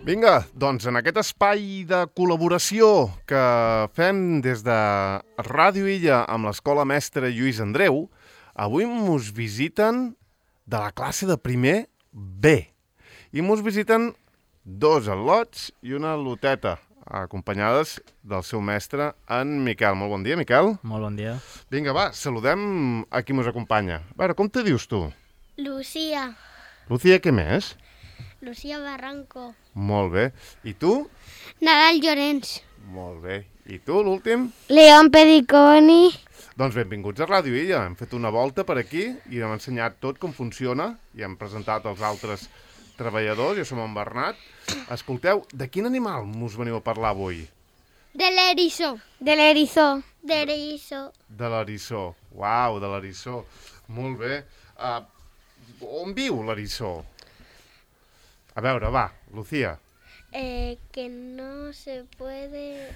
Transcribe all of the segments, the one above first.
Vinga, doncs en aquest espai de col·laboració que fem des de Ràdio Illa amb l'Escola Mestre Lluís Andreu, avui mos visiten de la classe de primer B. I mos visiten dos al·lots i una al·loteta, acompanyades del seu mestre, en Miquel. Molt bon dia, Miquel. Molt bon dia. Vinga, va, saludem a qui mos acompanya. A veure, com te dius tu? Lucía. Lucía, què més? Lucía Barranco. Molt bé. I tu? Nadal Llorenç. Molt bé. I tu, l'últim? León Pediconi. Doncs benvinguts a Ràdio Illa. Hem fet una volta per aquí i hem ensenyat tot com funciona i hem presentat els altres treballadors. Jo som en Bernat. Escolteu, de quin animal us veniu a parlar avui? De l'eriçó. De l'eriçó. De l'eriçó. De l'eriçó. Uau, de l'eriçó. Molt bé. On viu l'eriçó? A veure, va, Lucía. Que no se puede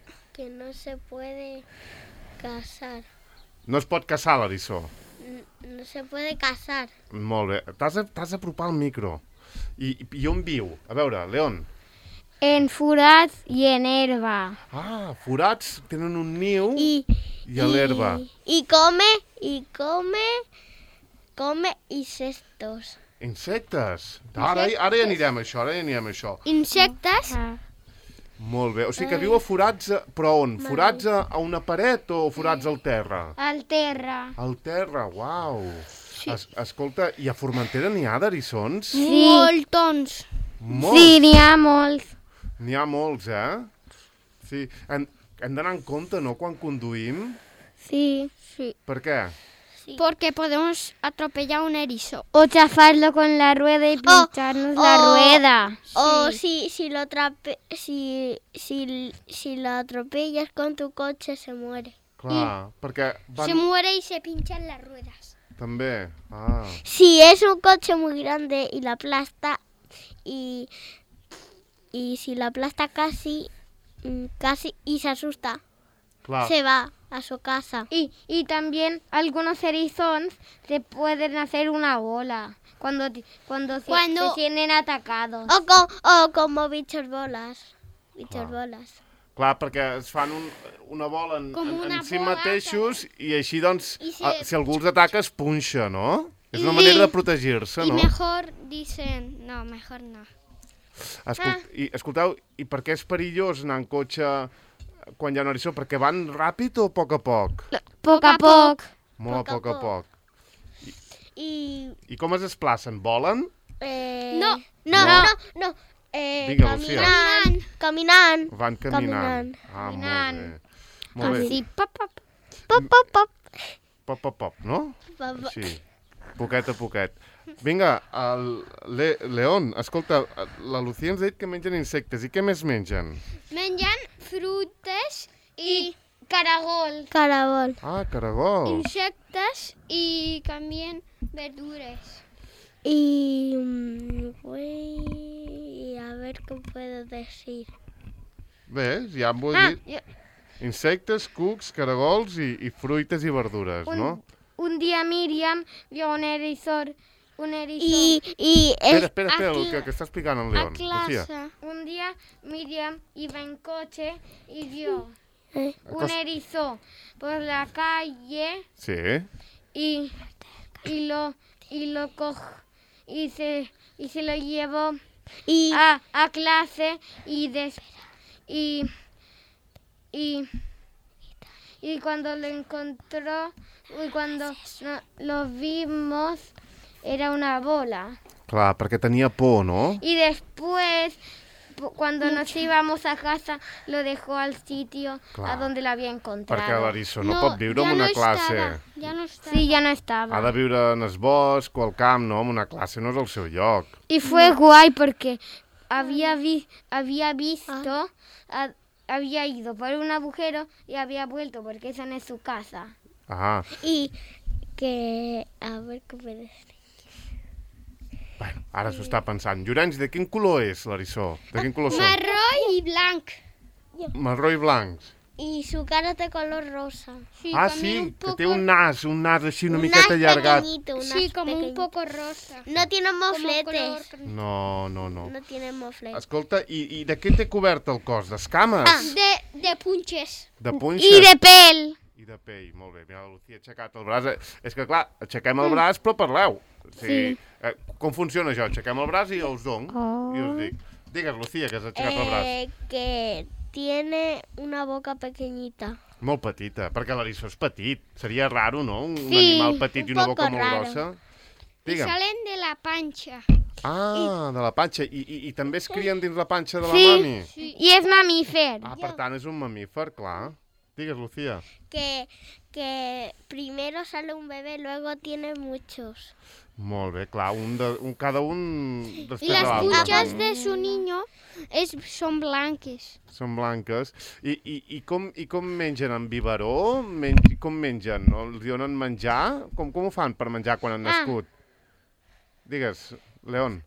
casar. No es pot caçar l'eriçó. No se puede casar. Molt bé. T'has d'apropar al micro. I on viu? A veure, León. En forats i en herba. Ah, forats tenen un niu i a l'herba. Y come insectos. Insectes. Ara ja anirem a això, Insectes? Molt bé. O sigui que viu a forats, però on? Forats a una paret o forats al terra? Al terra. Al terra, uau. Sí. Escolta, i a Formentera n'hi ha d'eriçons? Sí. Moltons. Molts. Sí, n'hi ha molts. N'hi ha molts, Sí. Hem d'anar en compte, no?, quan conduïm. Sí. Per què? Sí. Porque podemos atropellar un erizo. O chafarlo con la rueda y pincharnos la rueda. O si lo atropellas con tu coche, se muere. Clar, perquè Se muere y se pinchan las ruedas. També, Si es un coche muy grande y la aplasta, y si la aplasta casi y se asusta, clar. se va a su casa. Y también algunos erizones se pueden hacer una bola cuando se tienen atacados. O como bichos bolas. Bolas. Clar, perquè es fan una bola en si mateixos i així, doncs, si algú els ataca es punxa, no? És una manera de protegir-se, no? I mejor dicen... No, mejor no. Escolteu, i per què és perillós anar en cotxe quan hi ha un eriçó? Perquè van ràpid o a poc a poc? Poc a poc. Molt a poc a poc. I com es desplacen? Volen? No. Vinga, Lucía. Caminant. Van caminant. Caminant. Molt bé. Així, pop. Pop, no? Així, poquet a poquet. Vinga, León, escolta, la Lucía ens ha dit que mengen insectes. I què més mengen? Mengen frutes i caragol. Ah, caragol. Insectes y también verduras. A ver qué puedo decir. Bé, ja em vull dir insectes, cucs, caragols i fruites i verdures, no? Un día Miriam vio un erizo. Espera, el que està explicant en León. A clase. Un día Miriam iba en coche y vio un erizo por la calle. Sí. Y lo cogió y se lo llevó a clase y cuando lo encontró y cuando lo vimos era una bola. Clar, perquè tenia por, no? Y después, cuando nos íbamos a casa, lo dejó al sitio a donde lo había encontrado. Perquè l'eriçó no pot viure en una classe. Ja no estava. Sí, ja no estaba. Ha de viure en el bosc o al camp, no? En una classe no és el seu lloc. Y fue guay porque había ido por un agujero y había vuelto porque esa no es su casa. Ah. Y que... A ver què puedo decir. Bueno, ara s'ho està pensant. Llorenç, de quin color és l'eriçó? De quin color són? Marró i blanc. Marró i blancs. y su cara de color rosa. Sí, que té un nas així una miqueta allargat. Sí, como un poco rosa. No tiene mofletes. No. No tiene mofletes. Escolta, i de què té cobert el cos? D'escames? De punxes. De punxes? I de pèl. I de pell, molt bé. Mira, la Lucía ha aixecat el braç. És que, clar, aixequem el braç, però parleu. O sigui, com funciona això? Aixequem el braç i us dono. I us dic. Digues, Lucía, que has aixecat el braç. Que tiene una boca pequeñita. Molt petita, perquè l'eriçó és petit. Seria raro, no? Un animal petit i una boca molt grossa. Digue'm. Salen de la panxa. Ah, de la panxa. I també es crien dins la panxa de la mami? Sí, i és mamífer. Ah, per tant, és un mamífer, clar. Digues, Lucía. Que primero sale un bebé, luego tiene muchos. Molt bé, clar, cada un després Y de las l'altre. punxes de su niño son blanques. Són blanques. I com mengen? En biberó? Com mengen? Els donen menjar? Com ho fan per menjar quan han nascut? Digues, León.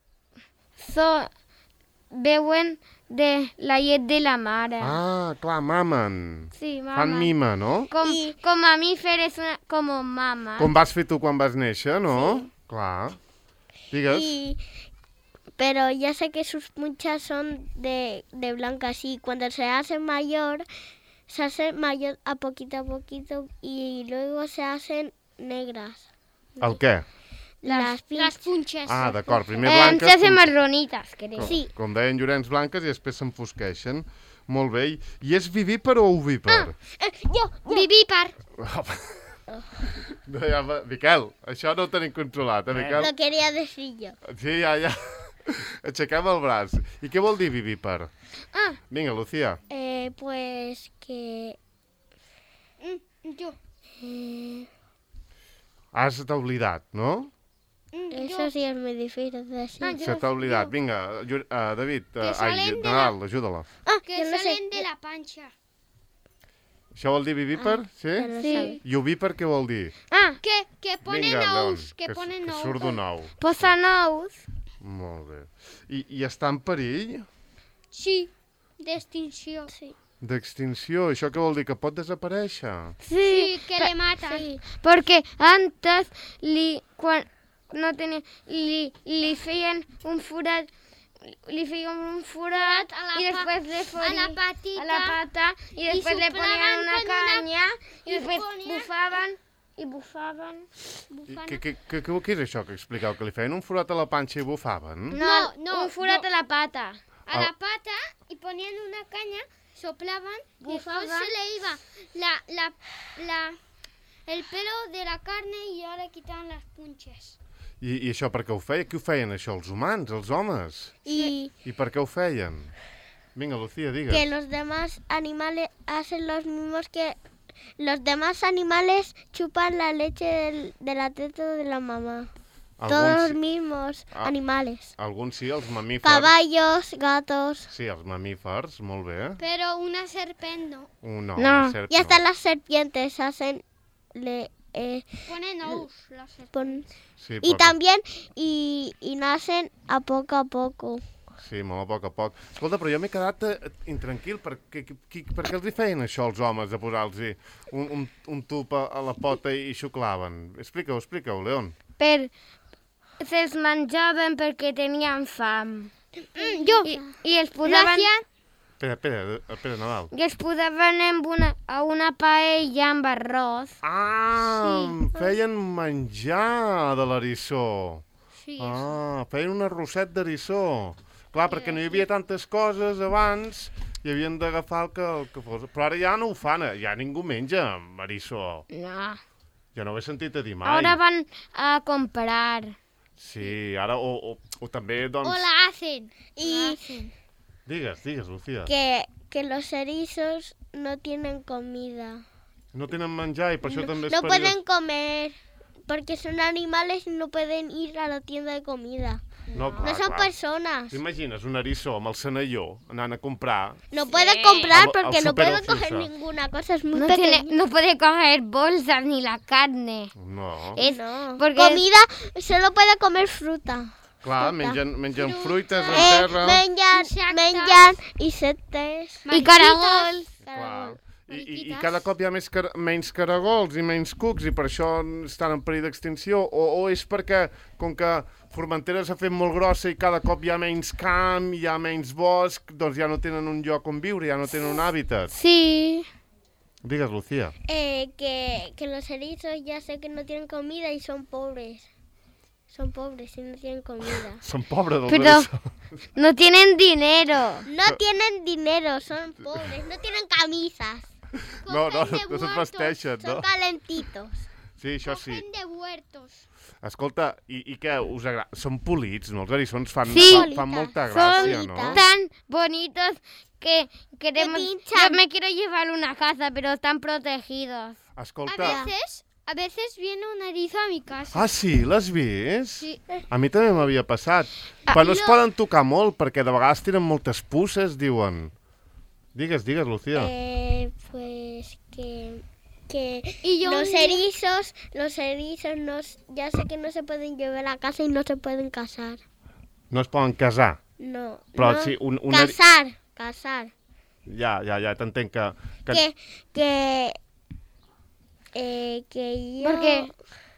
Beuen de la llet de la mare. Ah, clar, mamen. Sí, mama. Fan mima, no? Com mamífer és com mama. Com vas fer tu quan vas néixer, no? Sí. Clar. Digues. Pero ya sé que sus punchas son de blancas y cuando se hace mayor a poquito y luego se hacen negras. El què? Las punxes. Ah, d'acord, primer blanques. Se hacen marronitas, creo. Sí. Com deien Llorenç, blanques i després s'enfosqueixen. Molt bé. I és vivíper o ovíper? Jo. Vivípar. Miquel, això no ho tenim controlat, Miquel? Lo quería decir yo. Sí, ja. Aixequem el braç. I què vol dir vivíper? Vinga, Lucía. Pues que... Yo. Has oblidat, no? Eso sí es muy difícil de decir. Se t'ha oblidat. Vinga, David, Nadal, ajuda-la. Que salen de la panxa. Això vol dir vivíper? Sí? I ovíper què vol dir? Que ponen ous. Que surt d'un ou. Posen ous. Molt bé. I està en perill? Sí, d'extinció. Sí. D'extinció. Això què vol dir? Que pot desaparèixer? Sí, que le matan. Sí. Porque antes li feien un forat y después a la pata y después le ponían una caña y después bufaven. Què és això que expliqueu? Que li feien un forat a la panxa i bufaven? No, un forat a la pata. A la pata y ponían una caña, soplaban y después se le iba el pelo de la carne y ya le quitaban las punches. I això per què ho feia? Qui ho feien, això? Els humans, els homes? I per què ho feien? Vinga, Lucía, digues. Que los demás animales hacen los mismos que... Los demás animales chupan la leche de la teta de la mamá. Todos los mismos animales. Alguns sí, els mamífers. Caballos, gatos. Sí, els mamífers, molt bé. Pero una serpiente no. No. Y hasta las serpientes hacen... Ponen ous las serpientes. Sí, y también y nacen a poco. Sí, molt a poc. Escolta, però jo m'he quedat intranquil. Per què els hi feien això als homes, de posar-los un tub a la pota i xuclaven? Explica-ho, León. Se'ls menjaven perquè tenien fam. I els posaven... Espera, Nadal. I els posaven a una paella amb arròs. Feien menjar de l'eriçó. Sí. Feien un arrosset d'eriçó. Clar, perquè no hi havia tantes coses abans i havien d'agafar el que fos. Però ara ja no ho fan, ja ningú menja eriçó. No. Jo no ho he sentit a dir mai. Ara van a comprar. Sí, ara o també, doncs... O la hacen. Digues, Lucía. Que los erizos no tienen comida. No tenen menjar i per això també és no pueden comer, porque son animales y no pueden ir a la tienda de comida. No son personas. T'imagines un eriçó amb el senalló anant a comprar... No puede comprar porque no puede coger ninguna cosa, es muy pequeño. No puede coger bolsas ni la carne. No. Porque comida, solo puede comer fruta. Clar, mengen fruites a terra... Mengen insectes. I caragols. I cada cop hi ha menys caragols i menys cucs i per això estan en perill d'extinció? O és perquè, com que Formentera s'ha fet molt grossa i cada cop hi ha menys camp, hi ha menys bosc, doncs ja no tenen un lloc on viure, ja no tenen un hàbitat? Sí. Digues, Lucía. Que los erizos ya sé que no tienen comida y son pobres. Son pobres y no tienen comida. Son pobres dels Pero erizos. no tienen dinero. No tienen dinero, son pobres. No tienen camisas. No se'n vesteixen, no? Son calentitos. Sí, això sí. Cogen de huertos. Escolta, i què us agrada? Són polits, no? Els eriçons fan molta gràcia, no? Son tan bonitos que queremos... Yo me quiero llevar una casa, pero están protegidos. Escolta... A veces viene un erizo a mi casa. Ah, sí? L'has vist? Sí. A mi també m'havia passat. Però no es poden tocar molt, perquè de vegades tenen moltes puces, diuen. Digues, Lucía. Pues que los erizos ya sé que no se pueden llevar a casa y no se pueden casar. No es poden casar? No. Però no. sí, Casar. Ja, t'entenc que... Que yo... ¿Por qué?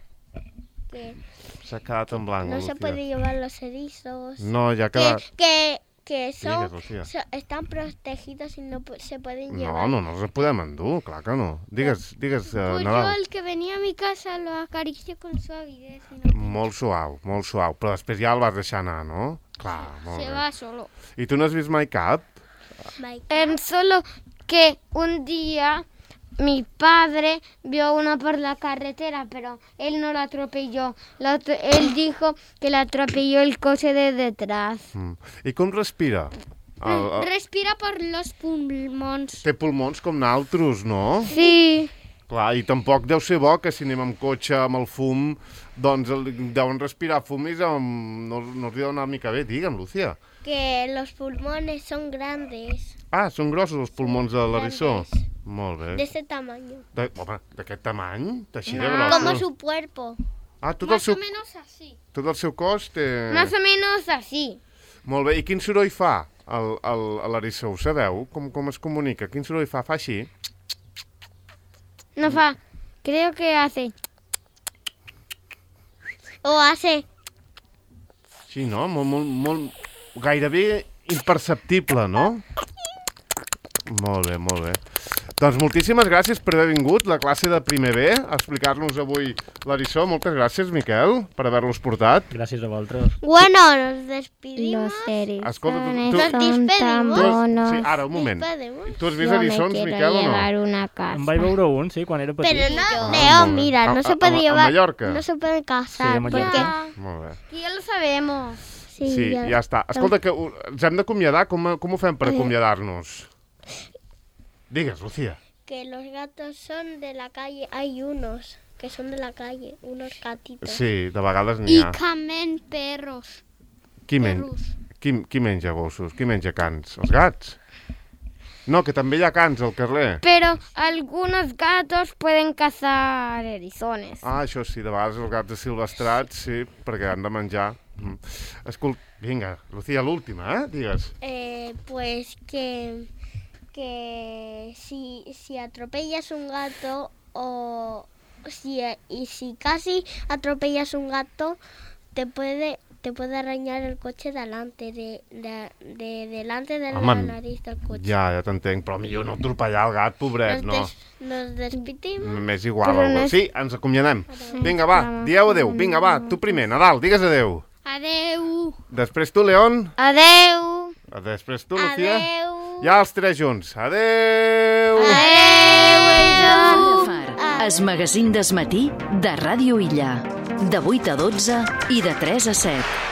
S'ha quedat en blanc, no Lucía. se puede llevar los erizos. No, ya quedat... Que son, Digues, están protegidos y no se pueden llevar. No els podem endur, clar que no. Digues, Pues Nadal. yo el que venía a mi casa lo acaricio con suavidez. Molt suau, però després ja el vas deixar anar, no? Clar, molt Se bé. va solo. I tu no has vist mai cap? Solo que un día mi padre vio uno por la carretera, pero él no lo atropelló. Él dijo que lo atropelló el coche de detrás. I com respira? Respira por los pulmons. Té pulmons com naltros, no? Sí. Clar, i tampoc deu ser bo que si anem amb cotxe, amb el fum, doncs deuen respirar fum i no els deu anar una mica bé. Digue'm, Lucía. Que los pulmones son grandes. Ah, són grossos els pulmons de l'eriçó. Molt bé. De ese tamaño. Home, d'aquest tamany? Així de grossos? Como su cuerpo. Ah, tot Más o menos así. Tot el seu cos té... Más o menos así. Molt bé, i quin soroll fa l'eriçó? Ho sabeu? Com es comunica? Quin soroll fa? Fa així? No fa. Creo que hace. O hace. Sí, no? Molt... Gairebé imperceptible, no? Molt bé. Doncs moltíssimes gràcies per haver vingut, la classe de primer B, a explicar-nos avui l'eriçó. Moltes gràcies, Miquel, per haver-los portat. Gràcies a vosaltres. Bueno, nos despedimos. Los erizones Escolta, son tan monos. Sí, ara, un moment. Tu has vist eriçons, Miquel, o no? Una casa. Em vaig veure un, sí, quan era petit. Pero no, Leo, mira, no se puede llevar. A Mallorca? No se pueden casar. Sí, a Mallorca. Molt bé. Que ya lo sabemos. Sí, ja està. Escolta, que ens hem d'acomiadar. Com ho fem per acomiadar-nos? Digues, Lucía. Que los gatos son de la calle. Hay unos que son de la calle, unos gatitos. Sí, de vegades n'hi ha. Y comen perros. Qui menja gossos? Qui menja cans? Els gats? No, que també hi ha cans al carrer. Pero algunos gatos pueden cazar erizones. Ah, això sí, de vegades els gats silvestrats, sí, perquè han de menjar. Escolta, vinga, Lucía, l'última, digues. Pues que si atropellas un gato y si casi atropellas un gato, te puede arañar el coche delante de la nariz del coche. Ja t'entenc, però millor no atropellar el gat, pobret, no? Nos despedimos. M'és igual. Sí, ens acomiadem. Vinga, va, dieu adeu. Vinga, va, tu primer, Nadal, digues adeu. Adeu. Després tu, León. Adeu. Després tu, Lucía. Adeu. Ja els tres junts. Adeu. Adeu. Es magazín desmatí de Ràdio Illa. De 8 a 12 i de 3 a 7.